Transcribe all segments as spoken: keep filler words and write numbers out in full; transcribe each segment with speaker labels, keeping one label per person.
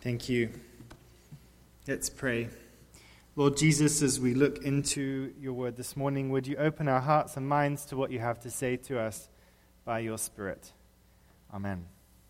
Speaker 1: Thank you. Let's pray. Lord Jesus, as we look into your word this morning, would you open our hearts and minds to what you have to say to us by your Spirit? Amen.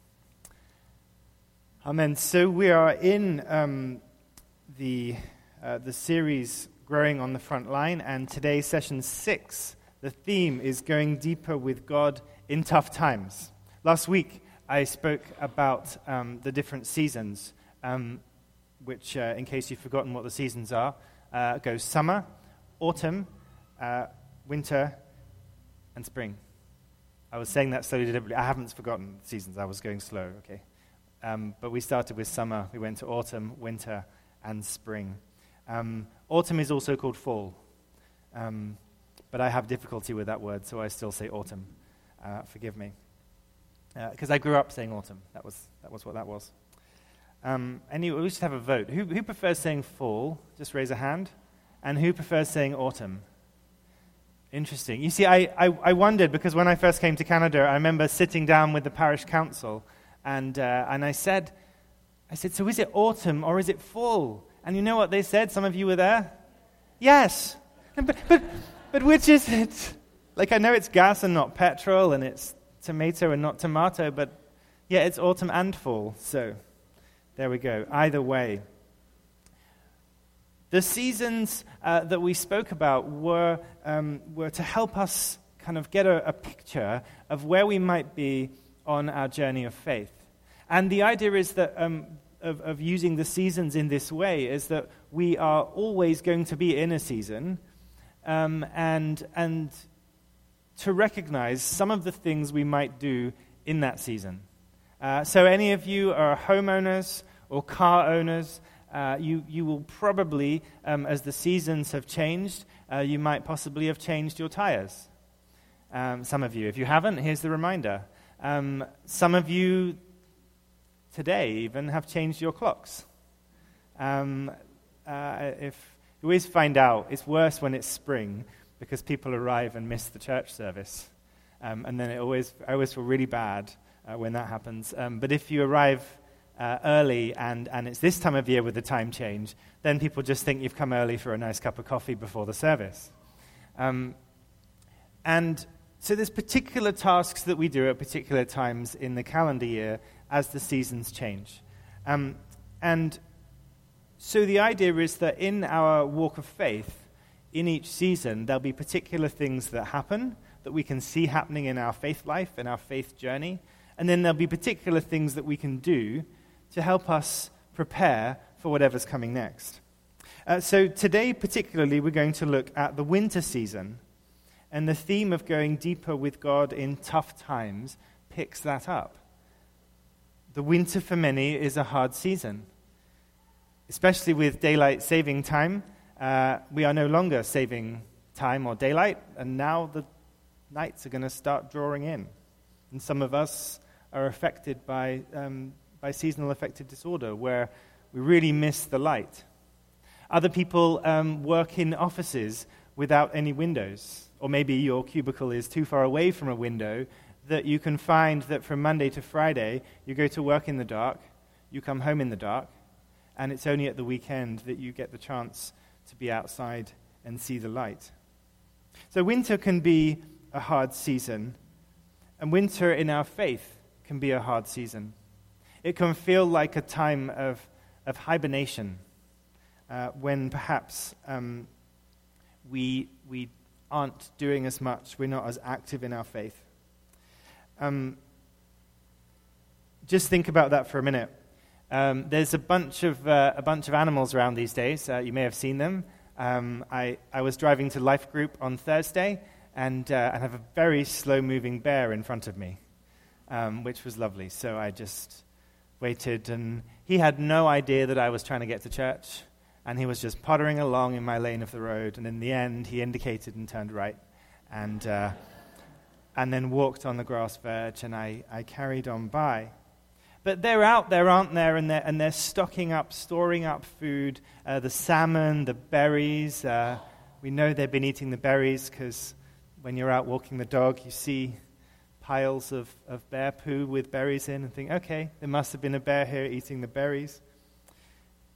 Speaker 1: Amen. So we are in um, the uh, the series Growing on the Front Line, and today, session six, the theme is Going Deeper with God in Tough Times. Last week, I spoke about um, the different seasons, um, which, uh, in case you've forgotten what the seasons are, uh, goes summer, autumn, uh, winter, and spring. I was saying that slowly, deliberately. I haven't forgotten the seasons. I was going slow, okay. Um, but we started with summer. We went to autumn, winter, and spring. Um, autumn is also called fall, um, but I have difficulty with that word, so I still say autumn. Uh, forgive me. Because uh, I grew up saying autumn. That was that was what that was. Um, anyway, we should have a vote. Who, who prefers saying fall? Just raise a hand. And who prefers saying autumn? Interesting. You see, I, I, I wondered, because when I first came to Canada, I remember sitting down with the parish council, and uh, and I said, I said, so is it autumn or is it fall? And you know what they said? Some of you were there? Yes. But but but which is it? Like, I know it's gas and not petrol, and it's tomato and not tomato, but yeah, it's autumn and fall. So there we go. Either way. The seasons uh, that we spoke about were um, were to help us kind of get a, a picture of where we might be on our journey of faith. And the idea is that um, of, of using the seasons in this way is that we are always going to be in a season, um, and and to recognize some of the things we might do in that season. Uh, so any of you are homeowners or car owners, uh, you, you will probably, um, as the seasons have changed, uh, you might possibly have changed your tires. Um, some of you. If you haven't, here's the reminder. Um, some of you today even have changed your clocks. Um, uh, if you always find out, it's worse when it's spring, because people arrive and miss the church service. Um, and then it always, I always feel really bad uh, when that happens. Um, but if you arrive uh, early and, and it's this time of year with the time change, then people just think you've come early for a nice cup of coffee before the service. Um, and so there's particular tasks that we do at particular times in the calendar year as the seasons change. Um, and so the idea is that in our walk of faith, in each season, there'll be particular things that happen that we can see happening in our faith life, in our faith journey. And then there'll be particular things that we can do to help us prepare for whatever's coming next. Uh, so today, particularly, we're going to look at the winter season. And the theme of going deeper with God in tough times picks that up. The winter for many is a hard season, especially with daylight saving time. Uh, we are no longer saving time or daylight, and now the nights are going to start drawing in. And some of us are affected by um, by seasonal affective disorder, where we really miss the light. Other people um, work in offices without any windows, or maybe your cubicle is too far away from a window that you can find that from Monday to Friday, you go to work in the dark, you come home in the dark, and it's only at the weekend that you get the chance to be outside and see the light. So winter can be a hard season, and winter in our faith can be a hard season. It can feel like a time of, of hibernation, uh, when perhaps um, we we aren't doing as much, we're not as active in our faith. Um, just think about that for a minute. Um, there's a bunch of uh, a bunch of animals around these days. Uh, you may have seen them. Um, I, I was driving to Life Group on Thursday, and uh, I have a very slow-moving bear in front of me, um, which was lovely. So I just waited, and he had no idea that I was trying to get to church, and he was just pottering along in my lane of the road. And in the end, he indicated and turned right, and uh, and then walked on the grass verge, and I, I carried on by. But they're out there, aren't there? And they're, and they're stocking up, storing up food, uh, the salmon, the berries. Uh, we know they've been eating the berries because when you're out walking the dog, you see piles of, of bear poo with berries in and think, okay, there must have been a bear here eating the berries.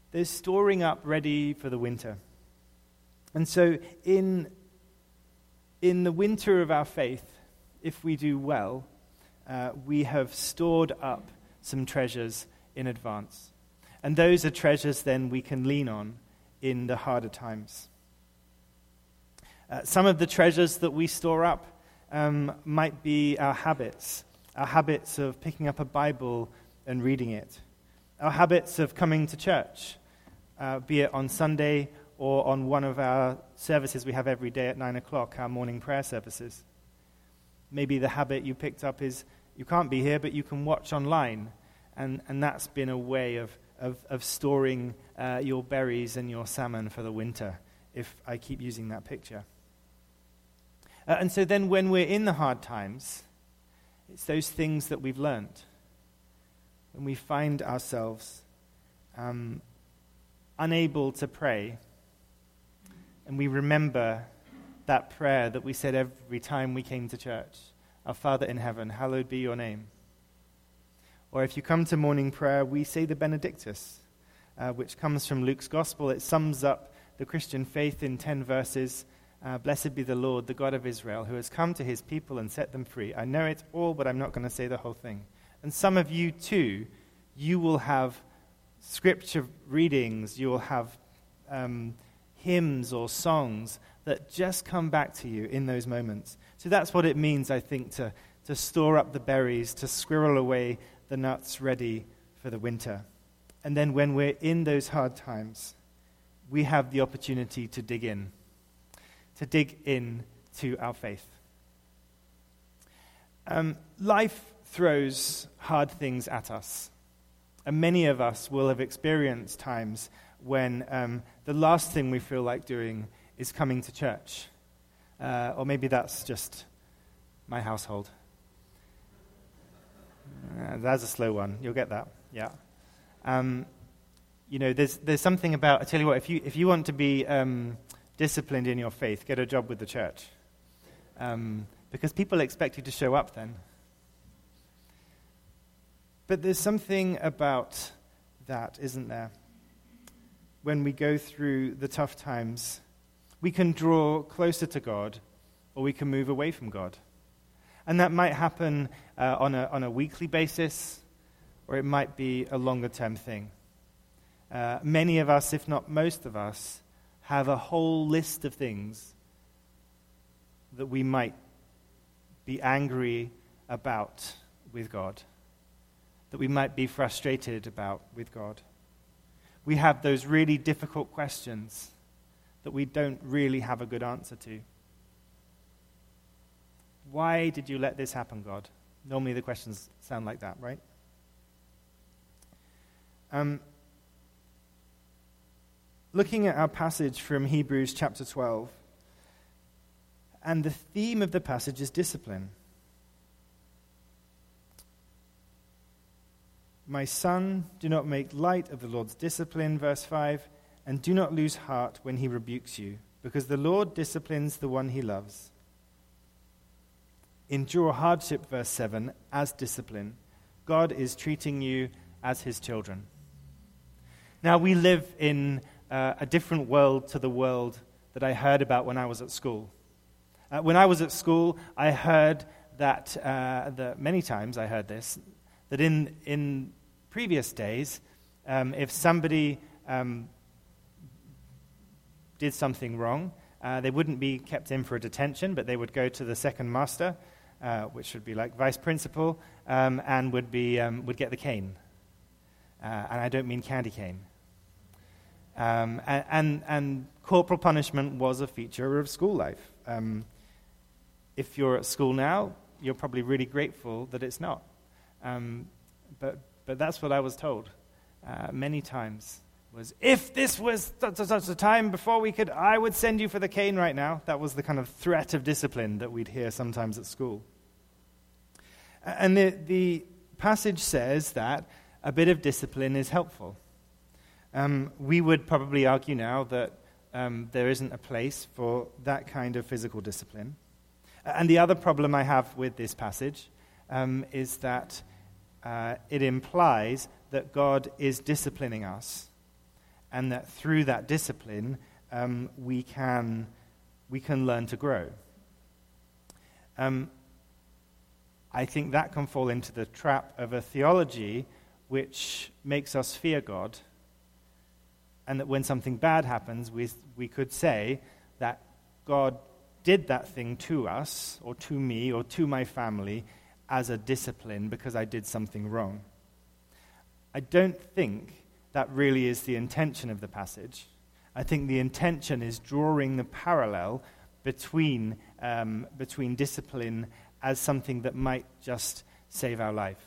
Speaker 1: they're storing up ready for the winter. And so in, in the winter of our faith, if we do well, uh, we have stored up some treasures in advance. And those are treasures then we can lean on in the harder times. Uh, some of the treasures that we store up um, might be our habits, our habits of picking up a Bible and reading it, our habits of coming to church, uh, be it on Sunday or on one of our services we have every day at nine o'clock, our morning prayer services. Maybe the habit you picked up is you can't be here, but you can watch online, and, and that's been a way of, of, of storing uh, your berries and your salmon for the winter, if I keep using that picture. Uh, and so then when we're in the hard times, it's those things that we've learned. When we find ourselves um, unable to pray, and we remember that prayer that we said every time we came to church, "Our Father in heaven, hallowed be your name." Or if you come to morning prayer, we say the Benedictus, uh, which comes from Luke's Gospel. It sums up the Christian faith in ten verses. Uh, Blessed be the Lord, the God of Israel, who has come to his people and set them free. I know it all, but I'm not going to say the whole thing. And some of you, too, you will have scripture readings, you will have um, hymns or songs that just come back to you in those moments. So that's what it means, I think, to, to store up the berries, to squirrel away the nuts ready for the winter. And then when we're in those hard times, we have the opportunity to dig in. to dig in to our faith. Um, life throws hard things at us. And many of us will have experienced times when um, the last thing we feel like doing is coming to church. Uh, or maybe that's just my household. Uh, that's a slow one. You'll get that. Yeah. Um, you know, there's there's something about, I tell you what, if you if you want to be Um, disciplined in your faith, get a job with the church. Um, because people expect you to show up then. But there's something about that, isn't there? When we go through the tough times, we can draw closer to God, or we can move away from God. And that might happen uh, on a on a weekly basis, or it might be a longer-term thing. Uh, many of us, if not most of us, have a whole list of things that we might be angry about with God, that we might be frustrated about with God. We have those really difficult questions that we don't really have a good answer to. Why did you let this happen, God? Normally the questions sound like that, right? Um. Looking at our passage from Hebrews chapter twelve, and the theme of the passage is discipline. My son, do not make light of the Lord's discipline, verse five, and do not lose heart when he rebukes you, because the Lord disciplines the one he loves. Endure hardship, verse seven, as discipline. God is treating you as his children. Now, we live in Uh, a different world to the world that I heard about when I was at school. Uh, when I was at school, I heard that, uh, the, many times I heard this, that in in previous days, um, if somebody um, did something wrong, uh, they wouldn't be kept in for a detention, but they would go to the second master, uh, which would be like vice principal, um, and would be um, would get the cane. Uh, and I don't mean candy cane. Um, and, and, and corporal punishment was a feature of school life. Um, if you're at school now, you're probably really grateful that it's not. Um, but but that's what I was told uh, many times, was if this was such, such a time before we could, I would send you for the cane right now. That was the kind of threat of discipline that we'd hear sometimes at school. And the, the passage says that a bit of discipline is helpful. Um, we would probably argue now that um, there isn't a place for that kind of physical discipline. And the other problem I have with this passage um, is that uh, it implies that God is disciplining us and that through that discipline, um, we can we can learn to grow. Um, I think that can fall into the trap of a theology which makes us fear God, and that when something bad happens, we we could say that God did that thing to us, or to me, or to my family, as a discipline because I did something wrong. I don't think that really is the intention of the passage. I think the intention is drawing the parallel between um, between discipline as something that might just save our life.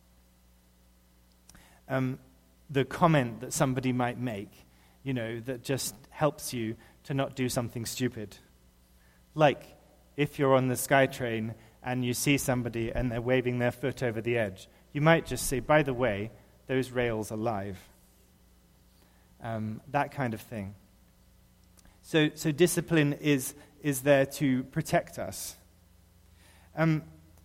Speaker 1: Um, the comment that somebody might make, you know, that just helps you to not do something stupid. Like if you're on the SkyTrain and you see somebody and they're waving their foot over the edge, you might just say, by the way, those rails are live. Um, that kind of thing. So, so discipline is is there to protect us. Um,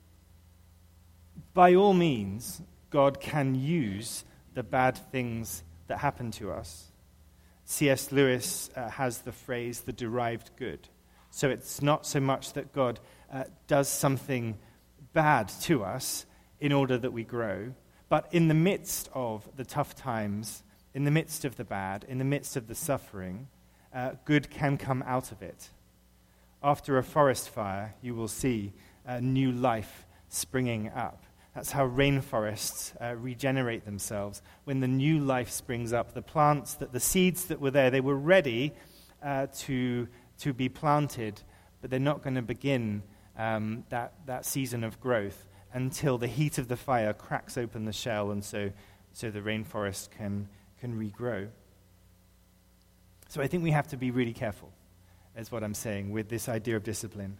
Speaker 1: by all means, God can use the bad things that happen to us. C S Lewis uh, has the phrase, the derived good. So it's not so much that God uh, does something bad to us in order that we grow, but in the midst of the tough times, in the midst of the bad, in the midst of the suffering, uh, good can come out of it. After a forest fire, you will see a new life springing up. That's how rainforests uh, regenerate themselves. When the new life springs up, the plants, that the seeds that were there, they were ready uh, to to be planted, but they're not going to begin um, that that season of growth until the heat of the fire cracks open the shell, and so so the rainforest can can regrow. So I think we have to be really careful, is what I'm saying, with this idea of discipline.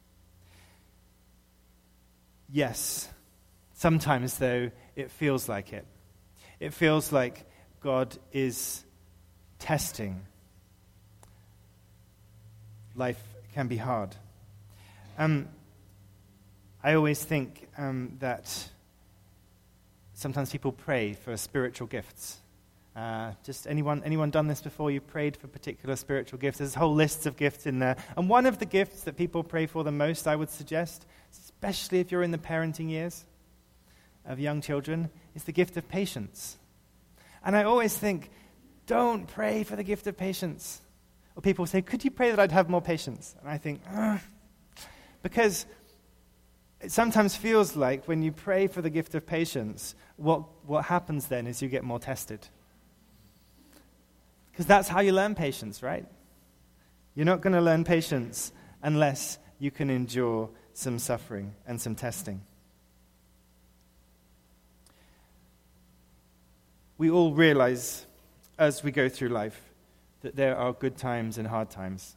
Speaker 1: Yes, sometimes, though, it feels like it. It feels like God is testing. Life can be hard. Um, I always think um, that sometimes people pray for spiritual gifts. Uh, just anyone anyone done this before? You prayed for particular spiritual gifts? There's whole lists of gifts in there. And one of the gifts that people pray for the most, I would suggest, especially if you're in the parenting years of young children, is the gift of patience. And I always think, don't pray for the gift of patience. Or people say, could you pray that I'd have more patience? And I think, Ugh. Because it sometimes feels like when you pray for the gift of patience, what, what happens then is you get more tested. Because that's how you learn patience, right? You're not going to learn patience unless you can endure some suffering and some testing. We all realize as we go through life that there are good times and hard times.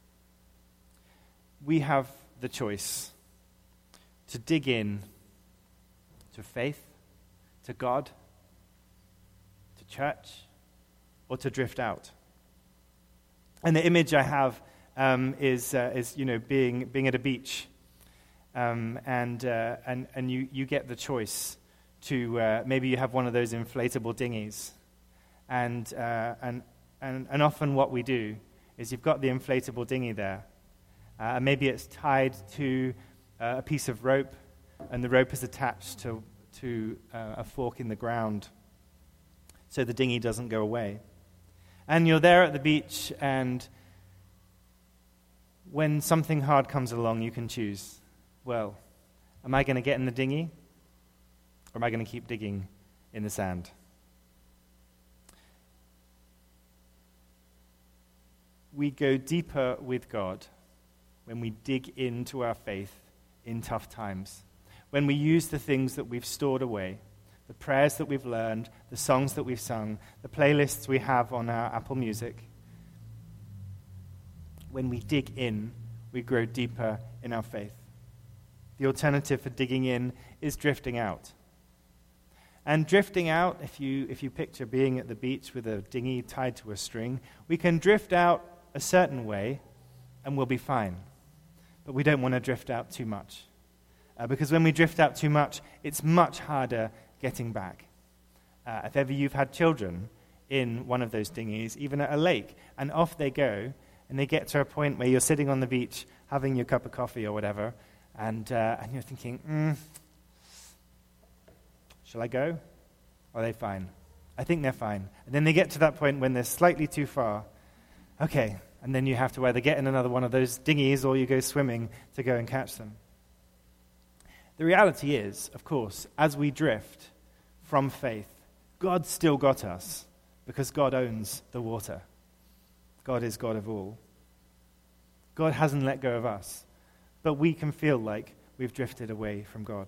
Speaker 1: We have the choice to dig in to faith, to God, to church, or to drift out. And the image I have um, is, uh, is you know, being being at a beach, um, and uh, and and you you get the choice to uh, maybe you have one of those inflatable dinghies, and uh, and and and often what we do is you've got the inflatable dinghy there, uh, and maybe it's tied to uh, a piece of rope, and the rope is attached to to uh, a fork in the ground, so the dinghy doesn't go away. And you're there at the beach, and when something hard comes along, you can choose, well, am I going to get in the dinghy, or am I going to keep digging in the sand? We go deeper with God when we dig into our faith in tough times, when we use the things that we've stored away, the prayers that we've learned, the songs that we've sung, the playlists we have on our Apple Music. When we dig in, we grow deeper in our faith. The alternative for digging in is drifting out. And drifting out, if you if you picture being at the beach with a dinghy tied to a string, we can drift out a certain way and we'll be fine. But we don't want to drift out too much. Uh, because when we drift out too much, it's much harder getting back. Uh, if ever you've had children, in one of those dinghies, even at a lake, and off they go, and they get to a point where you're sitting on the beach having your cup of coffee or whatever, and, uh, and you're thinking, mm, shall I go? Or are they fine? I think they're fine. And then they get to that point when they're slightly too far. Okay, and then you have to either get in another one of those dinghies or you go swimming to go and catch them. The reality is, of course, as we drift from faith, God's still got us because God owns the water. God is God of all. God hasn't let go of us, but we can feel like we've drifted away from God.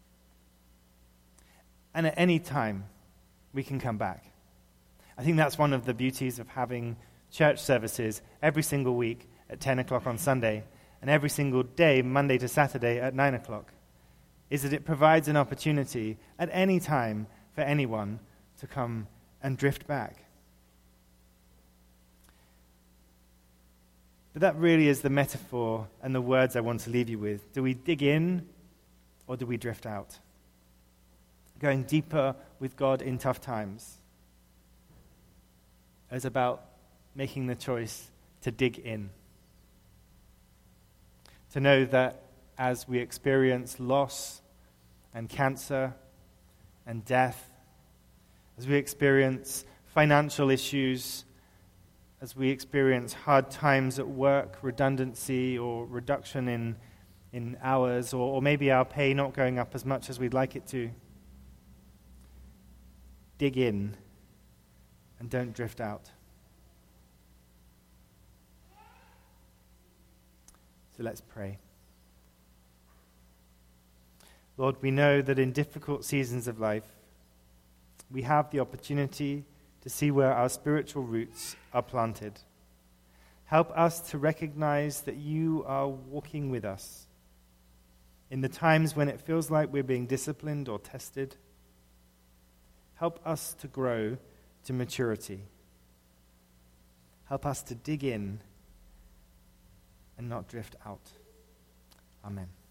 Speaker 1: And at any time, we can come back. I think that's one of the beauties of having church services every single week at ten o'clock on Sunday and every single day, Monday to Saturday at nine o'clock, is that it provides an opportunity at any time for anyone to come and drift back. But that really is the metaphor and the words I want to leave you with. Do we dig in or do we drift out? Going deeper with God in tough times is about making the choice to dig in. To know that as we experience loss and cancer and death, as we experience financial issues, as we experience hard times at work, redundancy or reduction in, in hours, or, or maybe our pay not going up as much as we'd like it to, dig in and don't drift out. So let's pray. Lord, we know that in difficult seasons of life, we have the opportunity to see where our spiritual roots are planted. Help us to recognize that you are walking with us in the times when it feels like we're being disciplined or tested. Help us to grow to maturity. Help us to dig in and not drift out. Amen.